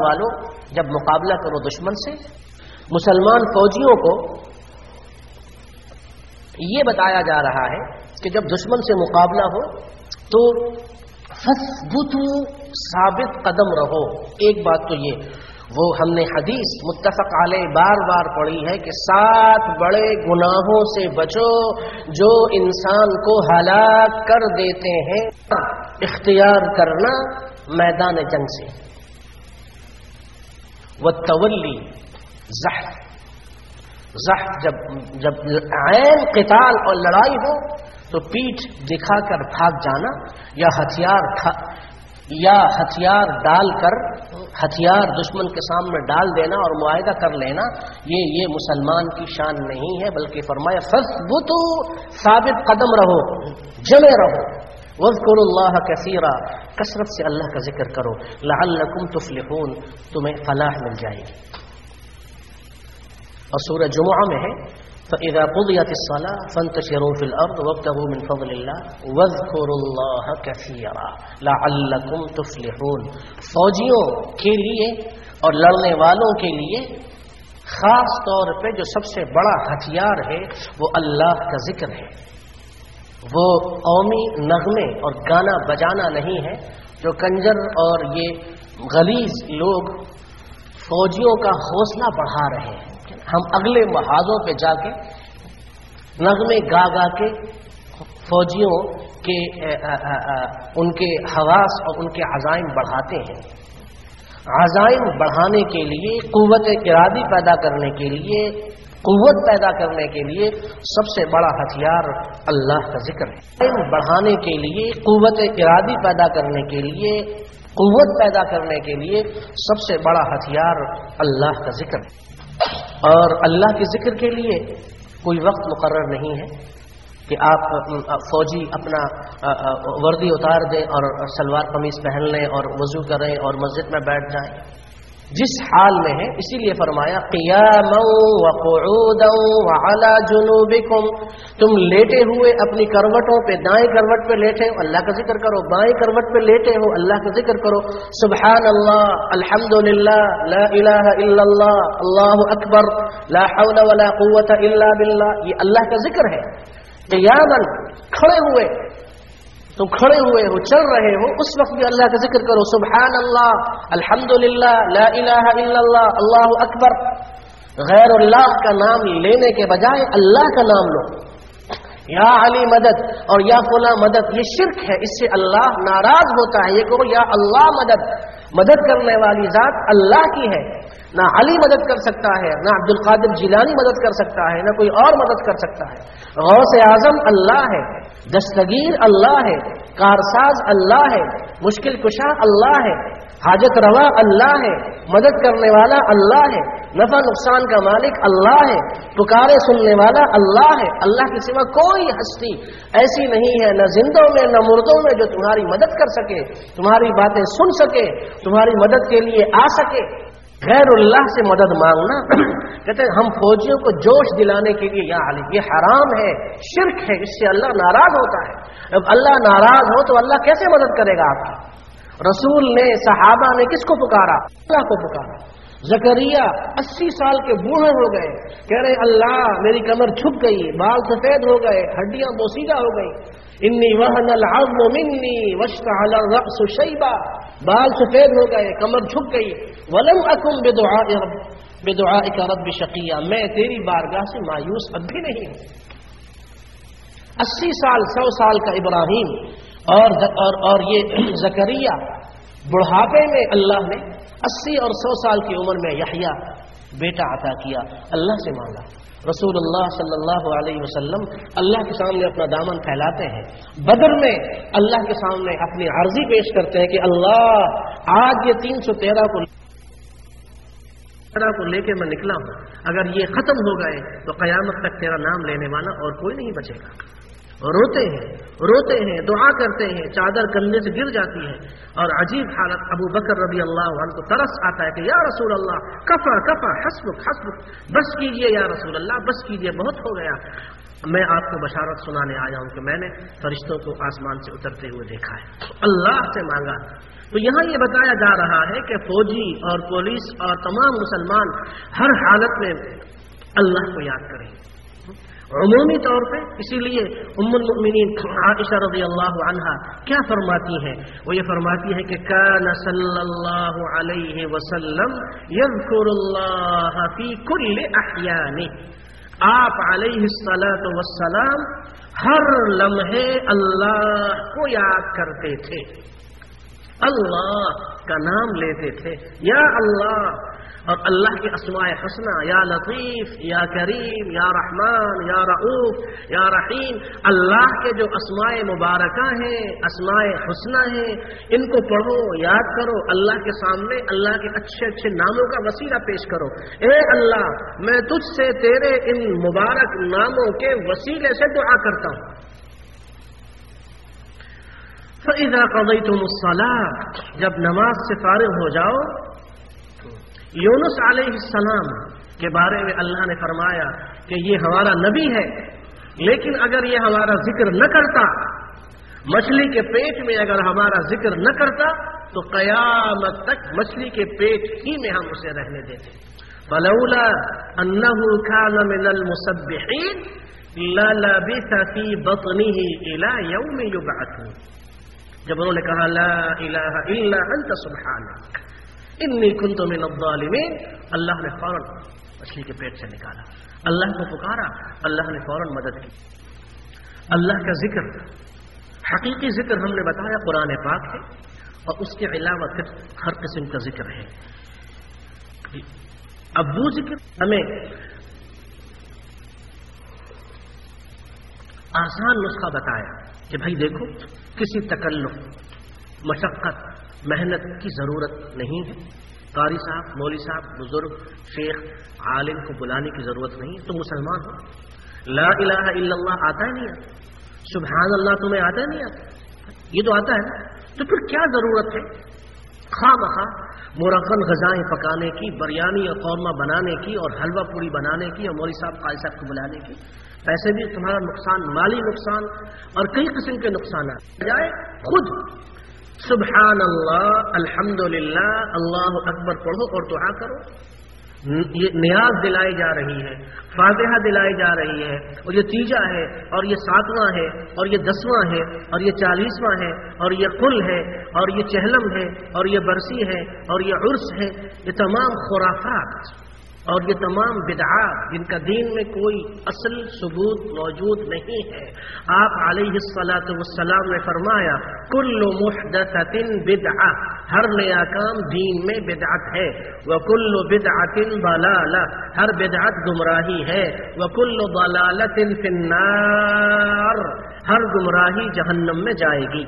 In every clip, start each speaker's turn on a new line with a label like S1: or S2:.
S1: والوں جب مقابلہ کرو دشمن سے، مسلمان فوجیوں کو یہ بتایا جا رہا ہے کہ جب دشمن سے مقابلہ ہو تو فثبتوا، ثابت قدم رہو۔ ایک بات تو یہ، وہ ہم نے حدیث متفق علیہ بار بار پڑھی ہے کہ 7 بڑے گناہوں سے بچو جو انسان کو ہلاک کر دیتے ہیں، اختیار کرنا میدان جنگ سے، والتولی، زحف، جب عین قتال اور لڑائی ہو تو پیٹھ دکھا کر بھاگ جانا، یا ہتھیار ڈال کر ہتھیار دشمن کے سامنے ڈال دینا اور معاہدہ کر لینا، یہ مسلمان کی شان نہیں ہے، بلکہ فرمایا فثبتوا، ثابت قدم رہو، جمے رہو، واذکروا اللہ کثیرا، کثرت سے اللہ کا ذکر کرو، لعلکم تفلحون، تمہیں فلاح مل جائے گی۔ اور سورہ جمعہ میں ہے فَإِذَا قُضِيَتِ الصَّلَاةُ فَانتَشِرُوا فِي الْأَرْضِ وَابْتَغُوا مِنْ فَضْلِ اللَّهِ وَاذْكُرُوا اللَّهَ كَثِيرًا لَعَلَّكُمْ تُفْلِحُونَ۔ فوجیوں کے لیے اور لڑنے والوں کے لیے خاص طور پہ جو سب سے بڑا ہتھیار ہے وہ اللہ کا ذکر ہے، وہ قومی نغمے اور گانا بجانا نہیں ہے جو کنجر اور یہ غلیظ لوگ فوجیوں کا حوصلہ بڑھا رہے ہیں۔ ہم اگلے محاذوں پہ جا کے نغمے گا گا کے فوجیوں کے ان کے حواس اور ان کے عزائم بڑھاتے ہیں۔ عزائم بڑھانے کے لیے، قوت ارادی پیدا کرنے کے لیے، قوت پیدا کرنے کے لیے سب سے بڑا ہتھیار اللہ کا ذکر ہے۔ بڑھانے کے لیے، قوت ارادی پیدا کرنے کے لیے، قوت پیدا کرنے کے لیے سب سے بڑا ہتھیار اللہ کا ذکر ہے۔ اور اللہ کے ذکر کے لیے کوئی وقت مقرر نہیں ہے کہ آپ فوجی اپنا وردی اتار دیں اور سلوار قمیص پہن لیں اور وضو کریں اور مسجد میں بیٹھ جائیں، جس حال میں ہے۔ اسی لیے فرمایا قیاما وقعودا وعلی جنوبکم، تم لیٹے ہوئے اپنی کروٹوں پہ، دائیں کروٹ پہ لیٹے ہو اللہ کا ذکر کرو، بائیں کروٹ پہ لیٹے ہو اللہ کا ذکر کرو، سبحان اللہ، الحمدللہ، لا الہ الا اللہ، اللہ اکبر، لا حول ولا قوت الا باللہ، یہ اللہ کا ذکر ہے۔ قیاما، کھڑے ہوئے، تم کھڑے ہوئے ہو، چل رہے ہو، اس وقت بھی اللہ کا ذکر کرو، سبحان اللہ، الحمدللہ، لا الہ الا اللہ، اللہ اکبر۔ غیر اللہ کا نام لینے کے بجائے اللہ کا نام لو، یا علی مدد اور یا فلاں مدد، یہ شرک ہے، اس سے اللہ ناراض ہوتا ہے۔ یہ کہو یا اللہ مدد، مدد کرنے والی ذات اللہ کی ہے، نہ علی مدد کر سکتا ہے، نہ عبد القادر جیلانی مدد کر سکتا ہے، نہ کوئی اور مدد کر سکتا ہے۔ غوث اعظم اللہ ہے، دستگیر اللہ ہے، کارساز اللہ ہے، مشکل کشا اللہ ہے، حاجت روا اللہ ہے، مدد کرنے والا اللہ ہے، نفع نقصان کا مالک اللہ ہے، پکارے سننے والا اللہ ہے۔ اللہ کے سوا کوئی ہستی ایسی نہیں ہے، نہ زندوں میں نہ مردوں میں، جو تمہاری مدد کر سکے، تمہاری باتیں سن سکے، تمہاری مدد کے لیے آ سکے۔ غیر اللہ سے مدد مانگنا، کہتے ہیں ہم فوجیوں کو جوش دلانے کے لیے یا علی، یہ حرام ہے، شرک ہے، اس سے اللہ ناراض ہوتا ہے۔ اب اللہ ناراض ہو تو اللہ کیسے مدد کرے گا آپ کی؟ رسول نے، صحابہ نے کس کو پکارا؟ اللہ کو پکارا۔ زکریا 80 سال کے بوڑھے ہو گئے، کہہ رہے اللہ میری کمر جھک گئی، بال سفید ہو گئے، ہڈیاں بوسیدہ ہو گئی، انی وہن العظم منی واشتعل الرأس شیبا، بال سفید ہو گئے، کمر جھک گئی، ولم اکن بدعائک رب شقیا، میں تیری بارگاہ سے مایوس اب بھی نہیں ہوں۔ 80 سال 100 سال کا ابراہیم اور یہ زکریا، بڑھاپے میں اللہ نے 80 اور 100 سال کی عمر میں یحییٰ بیٹا عطا کیا، اللہ سے مانگا۔ رسول اللہ صلی اللہ علیہ وسلم اللہ کے سامنے اپنا دامن پھیلاتے ہیں، بدر میں اللہ کے سامنے اپنی عرضی پیش کرتے ہیں کہ اللہ آج یہ 313 کو لے کے میں نکلا ہوں، اگر یہ ختم ہو گئے تو قیامت تک تیرا نام لینے والا اور کوئی نہیں بچے گا۔ روتے ہیں دعا کرتے ہیں، چادر کندھے سے گر جاتی ہے، اور عجیب حالت، ابو بکر رضی اللہ عنہ کو ترس آتا ہے کہ یا رسول اللہ کفا کفا حسبک حسبک، بس کیجئے یا رسول اللہ، بس کیجئے، بہت ہو گیا۔ میں آپ کو بشارت سنانے آیا ہوں کہ میں نے فرشتوں کو آسمان سے اترتے ہوئے دیکھا ہے، اللہ سے مانگا۔ تو یہاں یہ بتایا جا رہا ہے کہ فوجی اور پولیس اور تمام مسلمان ہر حالت میں اللہ کو یاد کریں، عمومی طور پہ۔ اسی لیے ام المؤمنین عائشہ رضی اللہ عنہا کیا فرماتی ہیں؟ وہ یہ فرماتی ہے کہ کان صلی اللہ علیہ وسلم یذکر اللہ فی کل احیانہ، آپ علیہ الصلاۃ والسلام ہر لمحے اللہ کو یاد کرتے تھے، اللہ کا نام لیتے تھے، یا اللہ، اور اللہ کے اسماء حسنہ، یا لطیف، یا کریم، یا رحمان، یا رؤوف، یا رحیم، اللہ کے جو اسماء مبارکہ ہیں، اسماء حسنہ ہیں، ان کو پڑھو، یاد کرو، اللہ کے سامنے اللہ کے اچھے اچھے ناموں کا وسیلہ پیش کرو۔ اے اللہ، میں تجھ سے تیرے ان مبارک ناموں کے وسیلے سے دعا کرتا ہوں۔ فَإِذَا قَضَيْتُمُ الصَّلَاةَ، جب نماز سے فارغ ہو جاؤ، یونس علیہ السلام کے بارے میں اللہ نے فرمایا کہ یہ ہمارا نبی ہے، لیکن اگر یہ ہمارا ذکر نہ کرتا، مچھلی کے پیٹ میں اگر ہمارا ذکر نہ کرتا تو قیامت تک مچھلی کے پیٹ ہی میں ہم اسے رہنے دیتے۔ فلولا انه كان من المسبحين للبث في بطنه الى يوم يبعثون، جب انہوں نے کہا لا الہ الا انت سبحانک انی کنت من الظالمین، اللہ نے فوراً مچھلی کے پیٹ سے نکالا، اللہ کو پکارا، اللہ نے فوراً مدد کی۔ اللہ کا ذکر، حقیقی ذکر ہم نے بتایا قرآن پاک ہے، اور اس کے علاوہ پھر ہر قسم کا ذکر ہے۔ اب وہ ذکر ہمیں آسان نسخہ بتایا کہ بھائی دیکھو، کسی تکلف، مشقت، محنت کی ضرورت نہیں ہے، قاری صاحب، مولوی صاحب، بزرگ، شیخ، عالم کو بلانے کی ضرورت نہیں ہے، تم مسلمان ہو، لا الہ الا اللہ آتا ہے نہیں آتا، سبحان اللہ تمہیں آتا ہے نہیں آتا، یہ تو آتا ہے، تو پھر کیا ضرورت ہے خواہ مخواہ مرغن غذائیں پکانے کی، بریانی اور قورمہ بنانے کی، اور حلوہ پوری بنانے کی، اور مولوی صاحب قاری صاحب کو بلانے کی؟ پیسے بھی تمہارا نقصان، مالی نقصان اور کئی قسم کے نقصانات، بجائے خود سبحان اللہ، الحمدللہ، اللہ اکبر پڑھو اور دعا کرو۔ یہ نیاز دلائی جا رہی ہے، فاتحہ دلائی جا رہی ہے، اور یہ تیجا ہے، اور یہ 7واں ہے، اور یہ 10واں ہے، اور یہ 40واں ہے، اور یہ قل ہے، اور یہ چہلم ہے، اور یہ برسی ہے، اور یہ عرس ہے، یہ تمام خرافات اور یہ تمام بدعات جن کا دین میں کوئی اصل ثبوت موجود نہیں ہے۔ آپ علیہ الصلاۃ والسلام نے فرمایا کل محدثۃ بدعہ، ہر نیا کام دین میں بدعت ہے، وکل بدعۃ ضلالہ، ہر بدعت گمراہی ہے، وکل ضلالۃ فی النار، ہر گمراہی جہنم میں جائے گی۔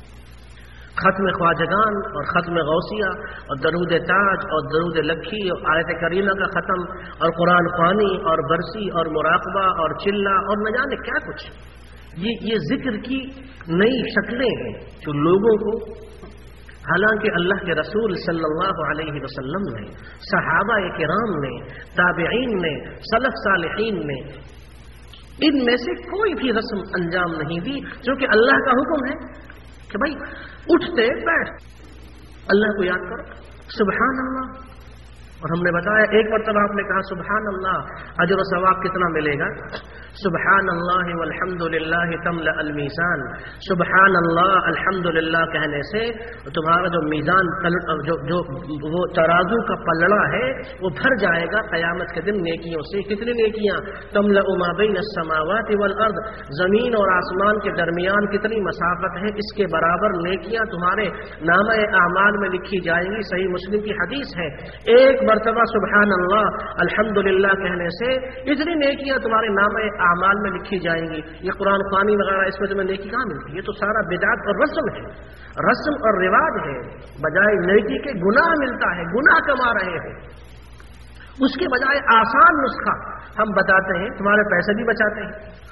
S1: ختم خواجگان اور ختم غوثیہ اور درود تاج اور درود لکھی اور آیت کریمہ کا ختم اور قرآن خوانی اور برسی اور مراقبہ اور چلہ اور نہ جانے کیا کچھ، یہ ذکر کی نئی شکلیں ہیں جو لوگوں کو، حالانکہ اللہ کے رسول صلی اللہ علیہ وسلم نے، صحابہ کرام نے، تابعین نے، سلف صالحین نے ان میں سے کوئی بھی رسم انجام نہیں دی، جو کہ اللہ کا حکم ہے کہ بھائی اٹھتے بیٹھ اللہ کو یاد کرو، سبحان اللہ۔ اور ہم نے بتایا ایک مرتبہ آپ نے کہا سبحان اللہ، اجر و ثواب کتنا ملے گا؟ سبحان اللہ والحمد للہ تملأ المیزان، سبحان اللہ الحمد للہ کہنے سے تمہارا جو میزان جو وہ ترازو کا پلڑا ہے وہ بھر جائے گا قیامت کے دن نیکیوں سے۔ کتنی نیکیاں؟ تملأ ما بین السماوات والارض، زمین اور آسمان کے درمیان کتنی مسافت ہے، اس کے برابر نیکیاں تمہارے نامہ اعمال میں لکھی جائیں گی۔ صحیح مسلم کی حدیث ہے، ایک مرتبہ سبحان اللہ الحمدللہ کہنے سے اتنی نیکیاں تمہارے نامہ اعمال میں لکھی جائیں گی۔ یہ قرآن خوانی وغیرہ اس میں تمہیں نیکی کہاں ملتی؟ یہ تو سارا بدعت اور رسم ہے، رسم اور رواج ہے، بجائے نیکی کے گناہ ملتا ہے، گناہ کما رہے ہیں۔ اس کے بجائے آسان نسخہ ہم بتاتے ہیں، تمہارے پیسے بھی بچاتے ہیں،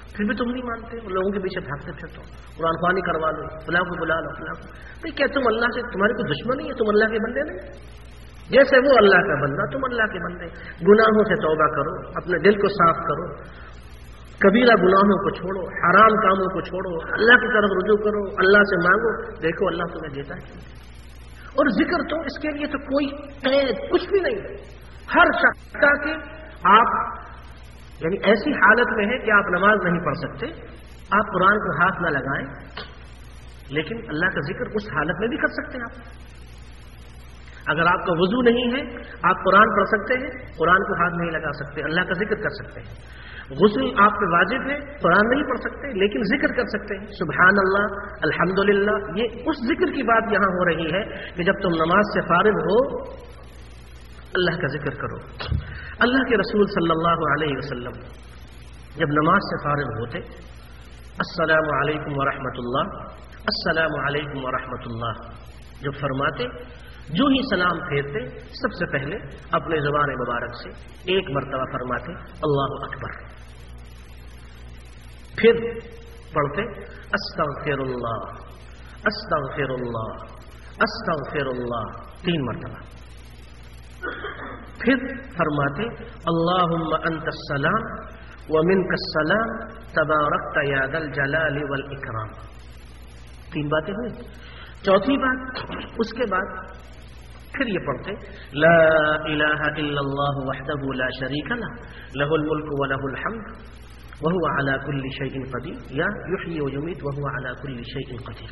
S1: پھر بھی تم نہیں مانتے، ان لوگوں کے پیچھے بھاگتے پھرتے ہو، قرآن خوانی کروا لو، فلاں کو بلا لو، فلاں کو. بھائی کیا تم اللہ سے تمہاری کوئی دشمنی ہے؟ تم اللہ کے بندے نہیں؟ جیسے وہ اللہ کا بندہ تم اللہ کے بندے. گناہوں سے توبہ کرو، اپنے دل کو صاف کرو، کبیرہ گناہوں کو چھوڑو، حرام کاموں کو چھوڑو، اللہ کی طرف رجوع کرو، اللہ سے مانگو، دیکھو اللہ تمہیں دیتا ہے. اور ذکر تو اس کے لیے تو کوئی قید کچھ بھی نہیں ہے. ہر شخص کے آپ یعنی ایسی حالت میں ہے کہ آپ نماز نہیں پڑھ سکتے، آپ قرآن کو ہاتھ نہ لگائیں، لیکن اللہ کا ذکر اس حالت میں بھی کر سکتے ہیں. آپ اگر آپ کا وضو نہیں ہے، آپ قرآن پڑھ سکتے ہیں، قرآن کو ہاتھ نہیں لگا سکتے، اللہ کا ذکر کر سکتے ہیں. غسل آپ پہ واجب ہے، قرآن نہیں پڑھ سکتے لیکن ذکر کر سکتے ہیں، سبحان اللہ، الحمدللہ. یہ اس ذکر کی بات یہاں ہو رہی ہے کہ جب تم نماز سے فارغ ہو اللہ کا ذکر کرو. اللہ کے رسول صلی اللہ علیہ وسلم جب نماز سے فارغ ہوتے، السلام علیکم ورحمۃ اللہ، السلام علیکم ورحمۃ اللہ جب فرماتے، جو ہی سلام پھیرتے سب سے پہلے اپنے زبان مبارک سے ایک مرتبہ فرماتے اللہ اکبر، پھر پڑھتے استغفر اللہ استغفر اللہ استغفر اللہ 3 مرتبہ، پھر فرماتے اللہم انت السلام ومنک السلام تبارکت یا ذا الجلال والاکرام. 3 باتیں ہوئی. چوتھی بات اس کے بعد پھر یہ پڑھتے لا الہ الا اللہ وحدہ لا شریک لہ لہ الملک ولہ الحمد وهو على كل شيء قدیر یا یحیی ویمیت وهو على كل شيء قدیر.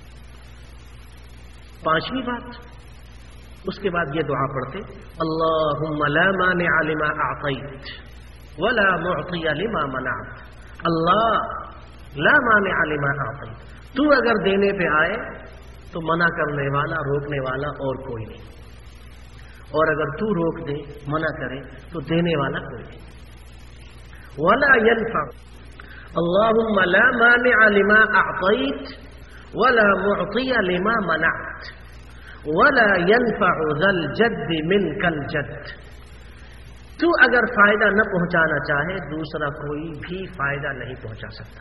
S1: 5ویں بات اس کے بعد یہ دعا پڑھتے اللہم لا مانع لما اعطیت ولا معطی لما منعت. اللہ لا مانع لما اعطیت، تو اگر دینے پہ آئے تو منع کرنے والا روکنے والا اور کوئی نہیں، اور اگر تو روک دے منع کرے تو دینے والا کوئی نہیں. ولا ينفع اللهم لا مانع لما اعطيت ولا معطي لما منعت ولا ينفع ذا الجد منك الجد. تو اگر فائدہ نہ پہنچانا چاہے دوسرا کوئی بھی فائدہ نہیں پہنچا سکتا.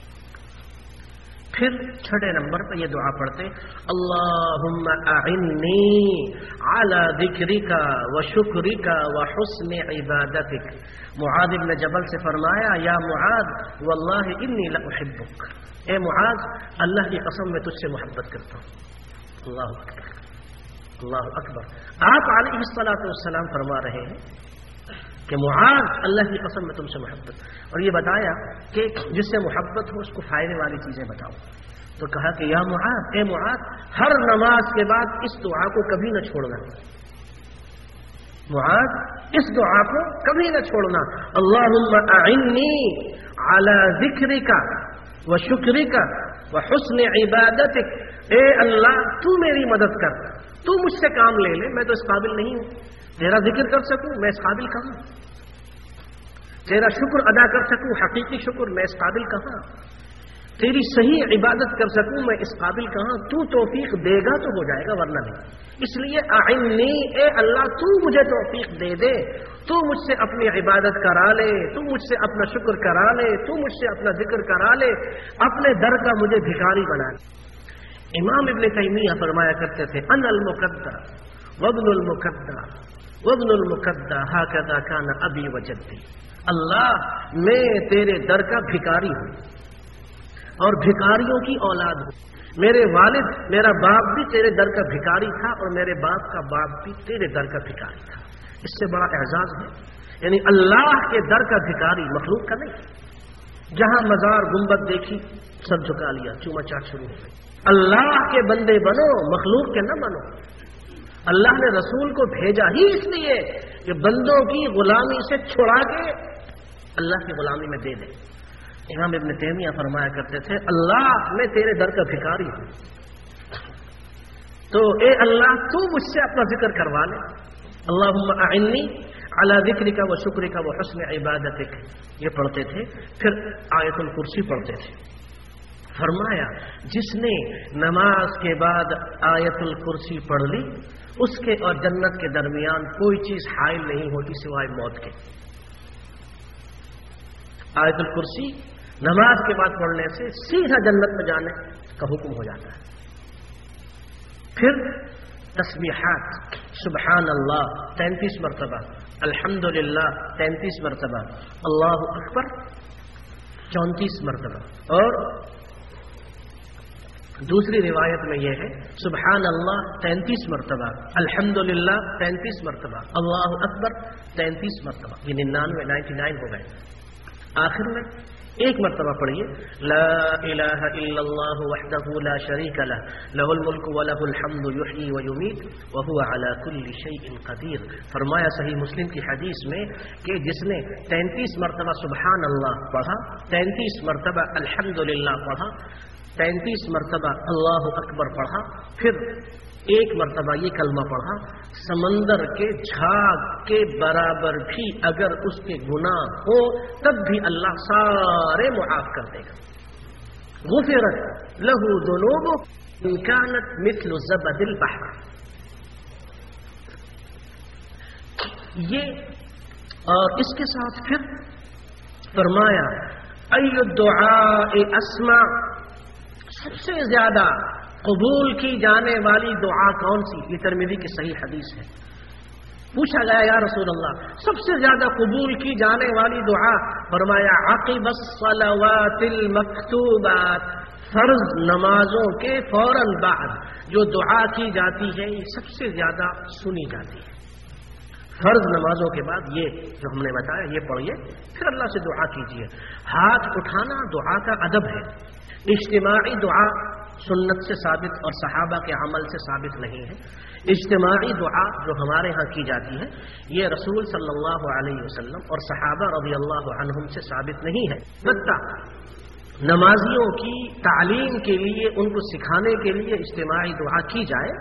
S1: پھر 6 نمبر پہ یہ دعا پڑھتے اللہم اعنی علی ذکرک وشکرک وحسن عبادتک. معاذ بن جبل سے فرمایا یا معاذ واللہ انی لاحبک، اے معاذ اللہ کی قسم میں تجھ سے محبت کرتا ہوں. اللہ اکبر اللہ اکبر. آپ علیہ الصلوۃ والسلام فرما رہے ہیں کہ معاذ اللہ کی قسم میں تم سے محبت، اور یہ بتایا کہ جس سے محبت ہو اس کو فائدے والی چیزیں بتاؤ. تو کہا کہ یا معاذ، اے معاذ ہر نماز کے بعد اس دعا کو کبھی نہ چھوڑنا. معاذ اس دعا کو کبھی نہ چھوڑنا. اللہم اعنی علی ذکرک وشکرک وحسن عبادتک. اے اللہ تو میری مدد کر، تو مجھ سے کام لے لے، میں تو اس قابل نہیں ہوں تیرا ذکر کر سکوں، میں اس قابل کہاں. تیرا شکر ادا کر سکوں حقیقی شکر، میں اس قابل کہاں. تیری صحیح عبادت کر سکوں، میں اس قابل کہاں. تو توفیق دے گا تو ہو جائے گا ورنہ نہیں. اس لیے اعنی، اے اللہ تو مجھے توفیق دے دے، تو مجھ سے اپنی عبادت کرا لے، تو مجھ سے اپنا شکر کرا لے، تو مجھ سے اپنا ذکر کرا لے، اپنے در کا مجھے بھکاری بنا لے. امام ابن تیمیہ فرمایا کرتے تھے انا المقدہ وابن المقدہ وابن المقدہ ہاکذا کان ابی وجدی. اللہ میں تیرے در کا بھکاری ہوں اور بھکاریوں کی اولاد ہوں. میرے والد میرا باپ بھی تیرے در کا بھکاری تھا اور میرے باپ کا باپ بھی تیرے در کا بھکاری تھا. اس سے بڑا اعزاز ہے. یعنی اللہ کے در کا بھکاری مخلوق کا نہیں. جہاں مزار گنبد دیکھی سب جھکا لیا، چوما چاٹ شروع ہو گئی. اللہ کے بندے بنو، مخلوق کے نہ بنو. اللہ نے رسول کو بھیجا ہی اس لیے کہ بندوں کی غلامی سے چھڑا کے اللہ کی غلامی میں دے دے. امام ابن تیمیہ فرمایا کرتے تھے اللہ میں تیرے در کا بھکاری ہوں، تو اے اللہ تو مجھ سے اپنا ذکر کروا لے. اللہم اعنی علی ذکرک و شکرک و حسن عبادتک یہ پڑھتے تھے. پھر آیت الکرسی پڑھتے تھے. فرمایا جس نے نماز کے بعد آیت الکرسی پڑھ لی اس کے اور جنت کے درمیان کوئی چیز حائل نہیں ہوتی سوائے موت کے. آیت الکرسی نماز کے بعد پڑھنے سے سیدھا جنت میں جانے کا حکم ہو جاتا ہے. پھر تسبیحات، سبحان اللہ 33 مرتبہ، الحمدللہ 33 مرتبہ، اللہ اکبر 34 مرتبہ، اور دوسری روایت میں یہ ہے سبحان اللہ 33 مرتبہ، الحمدللہ 33 مرتبہ، اللہ اکبر 33 مرتبہ. یہ 99 ہو گئے. آخر میں ایک مرتبہ پڑھیے لا الہ الا اللہ وحدہ لا شریک لہ لہ الملک ولہ الحمد یحیی ویمیت وہو علی کل شیء قدیر. فرمایا صحیح مسلم کی حدیث میں کہ جس نے 33 مرتبہ سبحان اللہ پڑھا، 33 مرتبہ الحمدللہ پڑھا، 33 مرتبہ اللہ اکبر پڑھا، پھر ایک مرتبہ یہ کلمہ پڑھا، سمندر کے جھاگ کے برابر بھی اگر اس کے گناہ ہو تب بھی اللہ سارے معاف کر دے گا. غفرت لہ ذنوبہ ان کانت مثل زبد البحر. یہ اور اس کے ساتھ پھر فرمایا ای الدعاء اسمع، سب سے زیادہ قبول کی جانے والی دعا کون سی؟ یہ ترمذی کی صحیح حدیث ہے. پوچھا گیا یا رسول اللہ سب سے زیادہ قبول کی جانے والی دعا؟ فرمایا عقب الصلوات المکتوبات، فرض نمازوں کے فوراً بعد جو دعا کی جاتی ہے یہ سب سے زیادہ سنی جاتی ہے. فرض نمازوں کے بعد یہ جو ہم نے بتایا یہ پڑھیے، پھر اللہ سے دعا کیجیے. ہاتھ اٹھانا دعا کا ادب ہے. اجتماعی دعا سنت سے ثابت اور صحابہ کے عمل سے ثابت نہیں ہے. اجتماعی دعا جو ہمارے ہاں کی جاتی ہے یہ رسول صلی اللہ علیہ وسلم اور صحابہ رضی اللہ عنہم سے ثابت نہیں ہے. البتہ نمازیوں کی تعلیم کے لیے، ان کو سکھانے کے لیے اجتماعی دعا کی جائے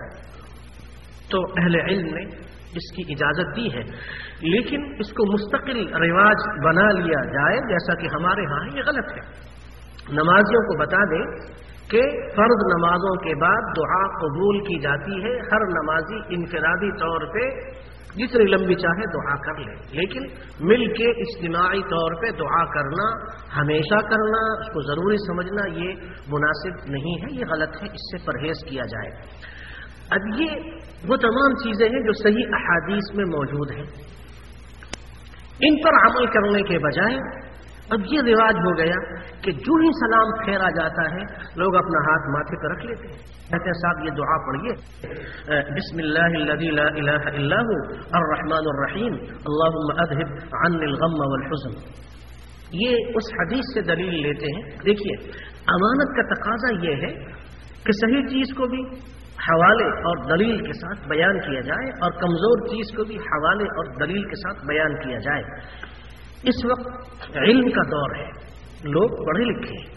S1: تو اہل علم نے اس کی اجازت دی ہے، لیکن اس کو مستقل رواج بنا لیا جائے جیسا کہ ہمارے ہاں یہ غلط ہے. نمازیوں کو بتا دیں کہ فرض نمازوں کے بعد دعا قبول کی جاتی ہے. ہر نمازی انفرادی طور پہ جتنی لمبی چاہے دعا کر لے، لیکن مل کے اجتماعی طور پہ دعا کرنا، ہمیشہ کرنا، اس کو ضروری سمجھنا یہ مناسب نہیں ہے، یہ غلط ہے، اس سے پرہیز کیا جائے. اب یہ وہ تمام چیزیں ہیں جو صحیح احادیث میں موجود ہیں. ان پر عمل کرنے کے بجائے اب یہ رواج ہو گیا کہ جو ہی سلام پھیرا جاتا ہے لوگ اپنا ہاتھ ماتھے پر رکھ لیتے ہیں، کہتے ہیں صاحب یہ دعا پڑھیے بسم اللہ الذی لا الہ الا هو الرحمن الرحیم اللہم اذہب عني الغم والحزن. یہ اس حدیث سے دلیل لیتے ہیں. دیکھیے امانت کا تقاضا یہ ہے کہ صحیح چیز کو بھی حوالے اور دلیل کے ساتھ بیان کیا جائے اور کمزور چیز کو بھی حوالے اور دلیل کے ساتھ بیان کیا جائے. اس وقت علم کا دور ہے، لوگ پڑھے لکھے ہیں.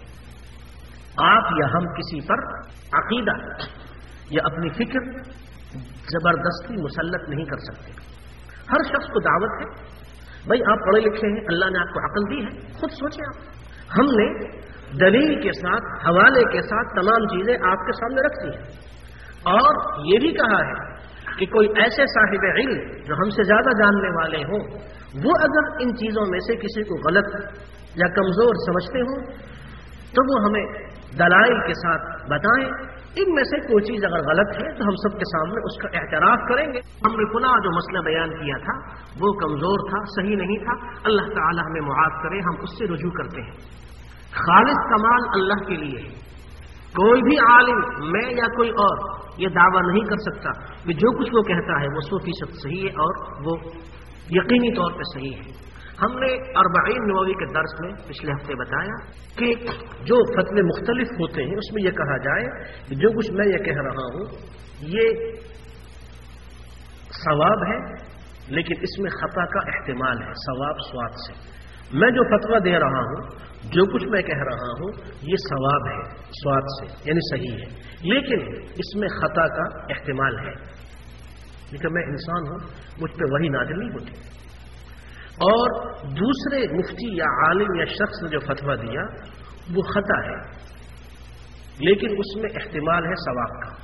S1: آپ یا ہم کسی پر عقیدہ یا اپنی فکر زبردستی مسلط نہیں کر سکتے. ہر شخص کو دعوت ہے بھائی آپ پڑھے لکھے ہیں، اللہ نے آپ کو عقل دی ہے، خود سوچیں آپ. ہم نے دلیل کے ساتھ حوالے کے ساتھ تمام چیزیں آپ کے سامنے رکھ دی ہیں اور یہ بھی کہا ہے کہ کوئی ایسے صاحب علم جو ہم سے زیادہ جاننے والے ہوں وہ اگر ان چیزوں میں سے کسی کو غلط یا کمزور سمجھتے ہوں تو وہ ہمیں دلائل کے ساتھ بتائیں. ان میں سے کوئی چیز اگر غلط ہے تو ہم سب کے سامنے اس کا اعتراف کریں گے. ہم نے فلاں جو مسئلہ بیان کیا تھا وہ کمزور تھا، صحیح نہیں تھا، اللہ تعالی ہمیں معاف کرے، ہم اس سے رجوع کرتے ہیں. خالص کمال اللہ کے لیے ہے. کوئی بھی عالم، میں یا کوئی اور، یہ دعویٰ نہیں کر سکتا کہ جو کچھ وہ کہتا ہے وہ 100% صحیح ہے اور وہ یقینی طور پہ صحیح ہے. ہم نے 40 نووی کے درس میں پچھلے ہفتے بتایا کہ جو فتوے مختلف ہوتے ہیں اس میں یہ کہا جائے کہ جو کچھ میں یہ کہہ رہا ہوں یہ ثواب ہے لیکن اس میں خطا کا احتمال ہے، ثواب سواد سے. میں جو فتویٰ دے رہا ہوں، جو کچھ میں کہہ رہا ہوں یہ ثواب ہے سواد سے، یعنی صحیح ہے، لیکن اس میں خطا کا احتمال ہے لیکن میں انسان ہوں، مجھ پہ وحی نازل نہیں ہوتی. اور دوسرے مفتی یا عالم یا شخص نے جو فتویٰ دیا وہ خطا ہے لیکن اس میں احتمال ہے ثواب کا،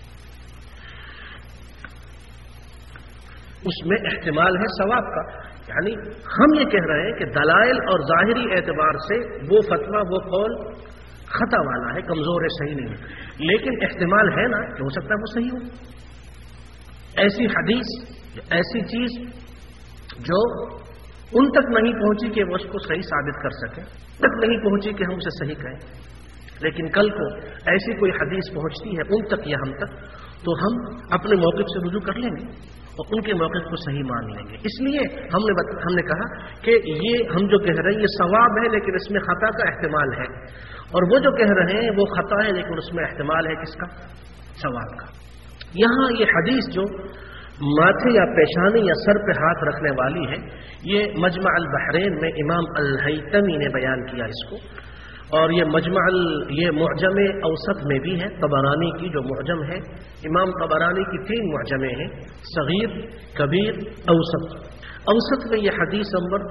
S1: اس میں احتمال ہے ثواب کا.
S2: یعنی ہم یہ کہہ رہے ہیں کہ دلائل اور ظاہری اعتبار سے وہ فتویٰ وہ قول خطا والا ہے، کمزور ہے، صحیح نہیں ہے، لیکن احتمال ہے نا کہ ہو سکتا ہے وہ صحیح ہو۔ ایسی حدیث، ایسی چیز جو ان تک نہیں پہنچی کہ وہ اس کو صحیح ثابت کر سکے، تک نہیں پہنچی کہ ہم اسے صحیح کہیں، لیکن کل کو ایسی کوئی حدیث پہنچتی ہے ان تک یا ہم تک، تو ہم اپنے موقف سے رجوع کر لیں گے اور ان کے موقف کو صحیح مان لیں گے۔ اس لیے ہم نے کہا کہ یہ ہم جو کہہ رہے ہیں یہ صواب ہے لیکن اس میں خطا کا احتمال ہے، اور وہ جو کہہ رہے ہیں وہ خطا ہے لیکن اس میں احتمال ہے کس کا؟ صواب کا۔ یہاں یہ حدیث جو ماتھے یا پیشانی یا سر پہ ہاتھ رکھنے والی ہے، یہ مجمع البحرین میں امام الہیثمی نے بیان کیا اس کو، اور یہ یہ معجم اوسط میں بھی ہے، طبرانی کی جو معجم ہے، امام طبرانی کی 3 معجمیں ہیں، صغیر، کبیر، اوسط۔ اوسط میں یہ حدیث نمبر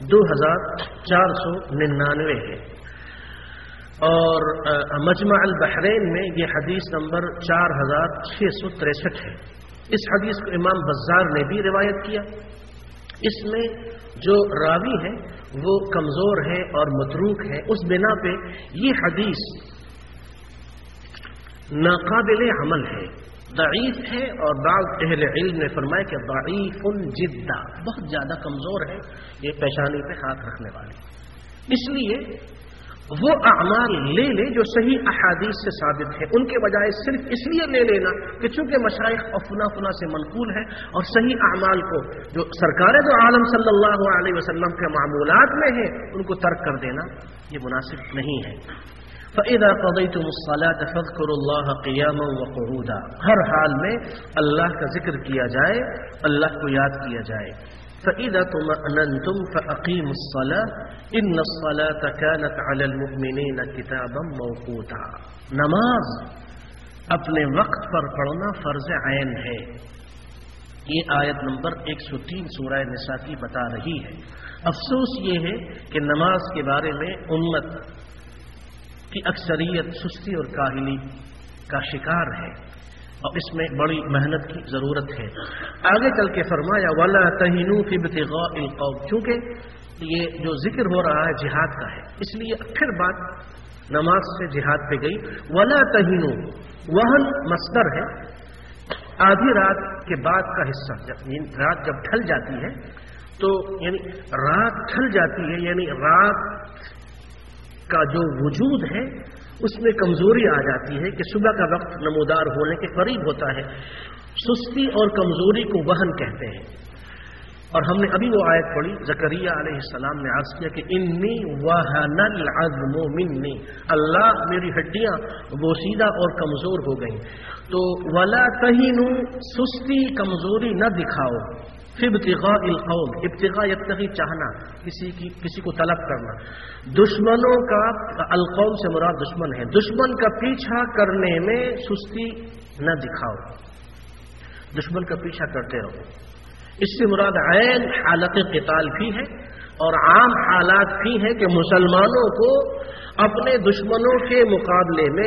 S2: 2499 ہے، اور مجمع البحرین میں یہ حدیث نمبر 4663 ہے۔ اس حدیث کو امام بزار نے بھی روایت کیا۔ اس میں جو راوی ہے وہ کمزور ہے اور متروک ہے، اس بنا پہ یہ حدیث ناقابل عمل ہے، ضعیف ہے، اور بعض اہل علم نے فرمایا کہ ضعیف جدا، بہت زیادہ کمزور ہے یہ پیشانی پہ ہاتھ رکھنے والی۔ اس لیے وہ اعمال لے لے جو صحیح احادیث سے ثابت ہے، ان کے بجائے صرف اس لیے لے لینا کہ چونکہ مشائخ اور فنا سے منقول ہے، اور صحیح اعمال کو جو سرکار دو عالم صلی اللہ علیہ وسلم کے معمولات میں ہے ان کو ترک کر دینا یہ مناسب نہیں ہے۔ فَإِذَا قَضَيْتُمُ الصَّلَاةَ فَاذْكُرُوا اللَّهَ قِيَامًا وَقُعُودًا، ہر حال میں اللہ کا ذکر کیا جائے، اللہ کو یاد کیا جائے۔ فَإِذَا طُمَأْنَنْتُمْ فَأَقِيمُوا الصَّلَاةَ إِنَّ الصَّلَاةَ كَانَتْ عَلَى الْمُؤْمِنِينَ كِتَابًا مَوْقُوتًا، نماز اپنے وقت پر پڑھنا فرض عین ہے۔ یہ آیت نمبر 103 سورہ نساء کی بتا رہی ہے۔ افسوس یہ ہے کہ نماز کے بارے میں امت کی اکثریت سستی اور کاہلی کا شکار ہے، اور اس میں بڑی محنت کی ضرورت ہے۔ آگے چل کے فرمایا وَلَا تَهِنُوا فِي ابْتِغَاءِ الْقَوْمِ، چونکہ یہ جو ذکر ہو رہا ہے جہاد کا ہے، اس لیے پھر بات نماز سے جہاد پہ گئی۔ وَلَا تَهِنُوا، وہن مصدر ہے، آدھی رات کے بعد کا حصہ، رات جب ڈھل جاتی ہے تو یعنی رات ڈھل جاتی ہے، یعنی رات کا جو وجود ہے اس میں کمزوری آ جاتی ہے کہ صبح کا وقت نمودار ہونے کے قریب ہوتا ہے، سستی اور کمزوری کو وہن کہتے ہیں۔ اور ہم نے ابھی وہ آیت پڑھی، زکریا علیہ السلام نے عرض کیا کہ انی وہن العظم منی، اللہ میری ہڈیاں بوسیدہ اور کمزور ہو گئیں۔ تو ولا تہینوا، سستی کمزوری نہ دکھاؤ، فی ابتغاء القوم، ابتغاء یبتغی چاہنا، کسی کو طلب کرنا، دشمنوں کا، القوم سے مراد دشمن ہے، دشمن کا پیچھا کرنے میں سستی نہ دکھاؤ، دشمن کا پیچھا کرتے رہو۔ اس سے مراد عین حالت قتال بھی ہے اور عام حالات بھی ہے کہ مسلمانوں کو اپنے دشمنوں کے مقابلے میں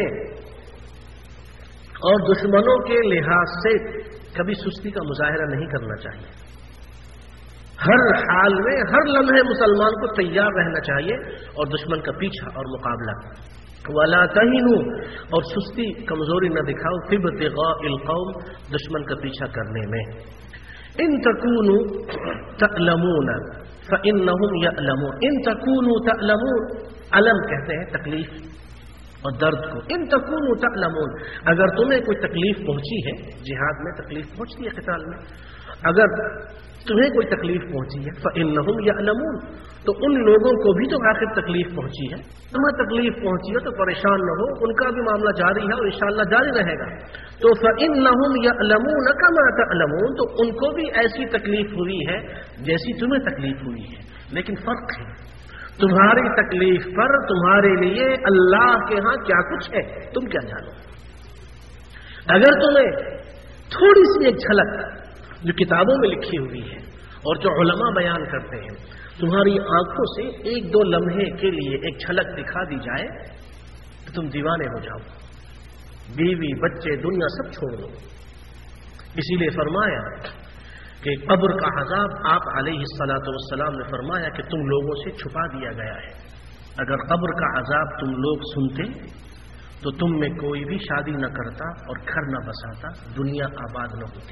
S2: اور دشمنوں کے لحاظ سے کبھی سستی کا مظاہرہ نہیں کرنا چاہیے۔ ہر حال میں، ہر لمحے مسلمان کو تیار رہنا چاہیے اور دشمن کا پیچھا اور مقابلہ۔ وَلَا تَهِنُوا، اور سستی کمزوری نہ دکھاؤ، فِي ابْتِغَاءِ الْقَوْمِ، دشمن کا پیچھا کرنے میں۔ إِن تَكُونُوا تَعْلَمُونَ فَإِنَّهُمْ يَعْلَمُونَ، إِن تَكُونُوا تَعْلَمُونَ، علم کہتے ہیں تکلیف اور درد کو۔ إِن تَكُونُوا تَعْلَمُونَ، اگر تمہیں کوئی تکلیف پہنچی ہے، جہاد میں تکلیف پہنچتی ہے، قتال میں اگر تمہیں کوئی تکلیف پہنچی ہے، فَإِنَّهُمْ يَعْلَمُونَ، تو ان لوگوں کو بھی تو آخر تکلیف پہنچی ہے، تمہیں تکلیف پہنچی ہے تو پریشان نہ ہو، ان کا بھی معاملہ جاری ہے اور انشاءاللہ جاری رہے گا۔ تو فَإِنَّهُمْ يَعْلَمُونَ كَمَا تَعْلَمُونَ، تو ان کو بھی ایسی تکلیف ہوئی ہے جیسی تمہیں تکلیف ہوئی ہے، لیکن فرق ہے، تمہاری تکلیف پر تمہارے لیے اللہ کے ہاں کیا کچھ ہے تم کیا جانو۔ اگر تمہیں تھوڑی سی ایک جھلک جو کتابوں میں لکھی ہوئی ہے اور جو علماء بیان کرتے ہیں، تمہاری آنکھوں سے ایک دو لمحے کے لیے ایک جھلک دکھا دی جائے تو تم دیوانے ہو جاؤ، بیوی بچے دنیا سب چھوڑ دو۔ اسی لیے فرمایا کہ قبر کا عذاب آپ علیہ الصلاۃ والسلام نے فرمایا کہ تم لوگوں سے چھپا دیا گیا ہے. اگر قبر کا عذاب تم لوگ سنتے تو تم میں کوئی بھی شادی نہ کرتا اور گھر نہ بساتا, دنیا آباد نہ ہوتی.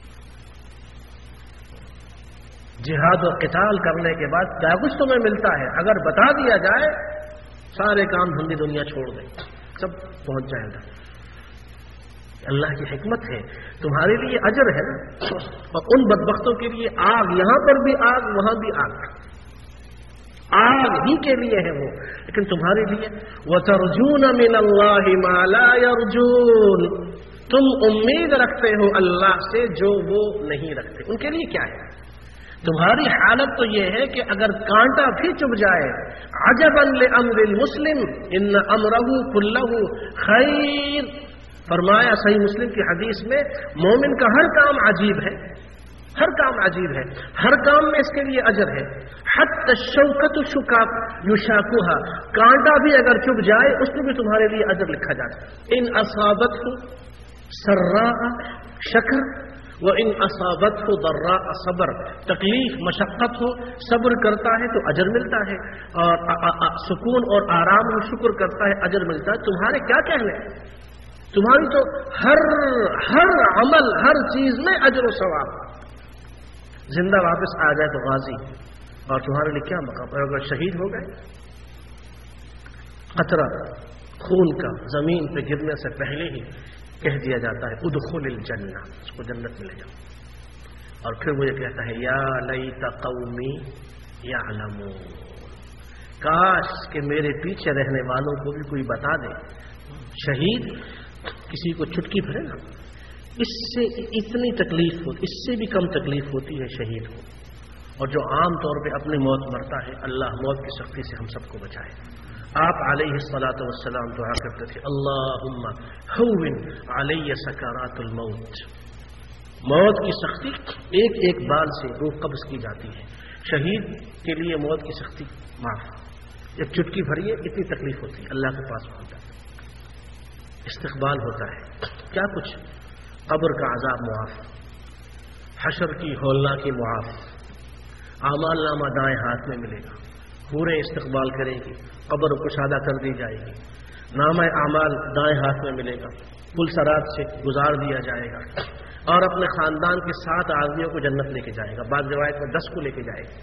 S2: جہاد و قتال کرنے کے بعد کیا کچھ تمہیں ملتا ہے اگر بتا دیا جائے, سارے کام دھندی دنیا چھوڑ دیں, سب پہنچ جائے گا. اللہ کی حکمت ہے, تمہارے لیے اجر ہے نا, اور ان بدبختوں کے لیے آگ, یہاں پر بھی آگ وہاں بھی آگ, آگ ہی کے لیے ہے وہ, لیکن تمہارے لیے وَتَرْجُونَ مِنَ اللَّهِ مَا لَا يَرْجُونَ, تم امید رکھتے ہو اللہ سے جو وہ نہیں رکھتے. ان کے لیے کیا ہے؟ تمہاری حالت تو یہ ہے کہ اگر کانٹا بھی چبھ جائے, عجباً لِأَمْرِ الْمُسْلِمِ إِنَّ أَمْرَهُ كُلَّهُ خَيْرٌ. فرمایا صحیح مسلم کی حدیث میں, مومن کا ہر کام عجیب ہے, ہر کام عجیب ہے, ہر کام میں اس کے لیے اجر ہے. حتی الشوکۃ یشاکھها, کانٹا بھی اگر چبھ جائے اس میں بھی تمہارے لیے اجر لکھا جاتا ہے. ان اصابتہ سراء شکر وان اصابتہ ضراء صبر, تکلیف مشقت ہو صبر کرتا ہے تو اجر ملتا ہے, اور سکون اور آرام ہو شکر کرتا ہے اجر ملتا ہے. تمہارے کیا کہنے, تمہاری تو ہر عمل ہر چیز میں اجر و ثواب. زندہ واپس آ جائے تو غازی, اور تمہارے لیے کیا مقام. اور اگر شہید ہو گئے, قطرہ خون کا زمین پہ گرنے سے پہلے ہی کہہ دیا جاتا ہے ادخل الجنہ, اس کو جنت میں لے جاؤ. اور پھر وہ یہ کہتا ہے یا لیت قومی یعلمون, کاش کہ میرے پیچھے رہنے والوں کو بھی کوئی بتا دے. شہید کسی کو چٹکی بھرے نا, اس سے اتنی تکلیف ہوتی, اس سے بھی کم تکلیف ہوتی ہے شہید کو. اور جو عام طور پہ اپنی موت مرتا ہے, اللہ موت کی سختی سے ہم سب کو بچائے. آپ علیہ الصلاۃ والسلام دعا کرتے تھے اللہم ہون علی سکرات الموت, موت کی سختی ایک ایک بال سے روح قبض کی جاتی ہے. شہید کے لیے موت کی سختی معاف, ایک چٹکی بھریے اتنی تکلیف ہوتی ہے, اللہ کے پاس پہنچتا ہے, استقبال ہوتا ہے, کیا کچھ, قبر کا عذاب معاف, حشر کی ہولناکی معاف, اعمال نامہ دائیں ہاتھ میں ملے گا, پورے استقبال کریں گی, قبر کشادہ کر دی جائے گی, نامہ اعمال دائیں ہاتھ میں ملے گا, پل صراط سے گزار دیا جائے گا, اور اپنے خاندان کے 7 آدمیوں کو جنت لے کے جائے گا, بعض روایت میں 10 کو لے کے جائے گا.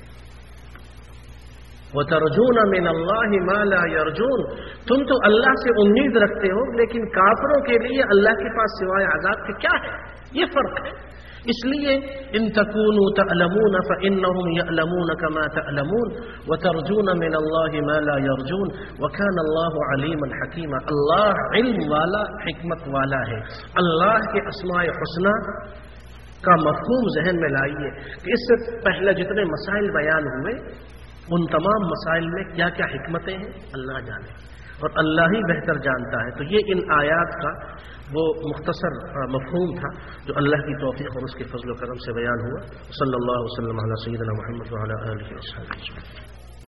S2: وَتَرْجُونَ مِنَ اللَّهِ مَا لَا يَرْجُونَ, تم تو اللہ سے امید رکھتے ہو, لیکن کافروں کے لیے اللہ کے پاس سوائے عذاب کے کیا ہے, یہ فرق ہے. اس لیے ان تکونوا تعلمون فانهم يعلمون كما تعلمون وترجون من الله ما لا يرجون وكان الله عليما حكيما. اللہ علم والا, حکمت والا ہے. اللہ کے اسماء حسنی کا مفہوم ذہن میں لائیے کہ اس سے پہلے جتنے مسائل بیان ہوئے ان تمام مسائل میں کیا کیا حکمتیں ہیں اللہ جانے, اور اللہ ہی بہتر جانتا ہے. تو یہ ان آیات کا وہ مختصر مفہوم تھا جو اللہ کی توفیق اور اس کے فضل و کرم سے بیان ہوا. صلی اللہ وسلم علی سیدنا محمد وعلی آلہ وصحبہ.